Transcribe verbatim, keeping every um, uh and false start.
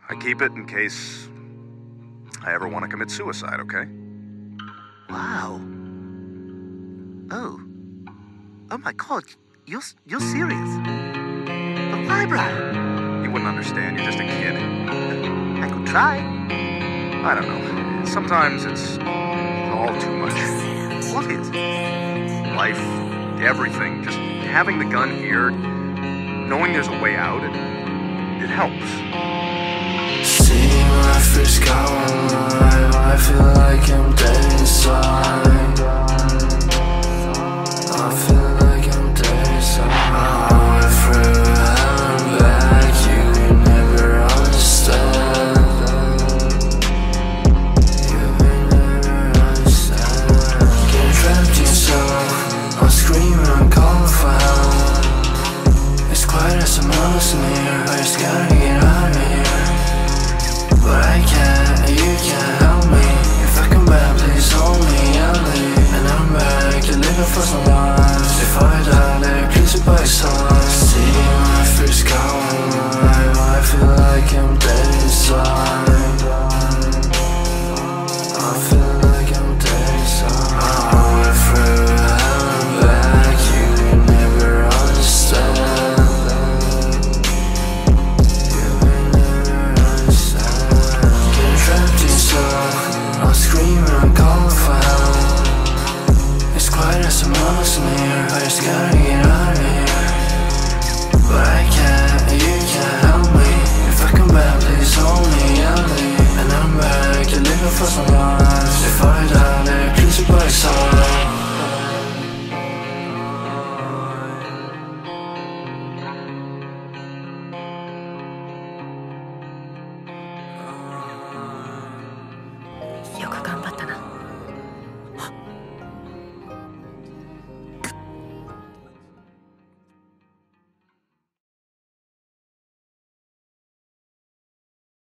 I keep it in case I ever want to commit suicide, okay? Wow. Oh. Oh my god, you're, you're serious? The library? You wouldn't understand, you're just a kid. I could try. I don't know. Sometimes it's all too much. What is? Life, everything. Just having the gun here, knowing there's a way out, it, it helps. See, when I first got one life, I feel like I'm dead inside.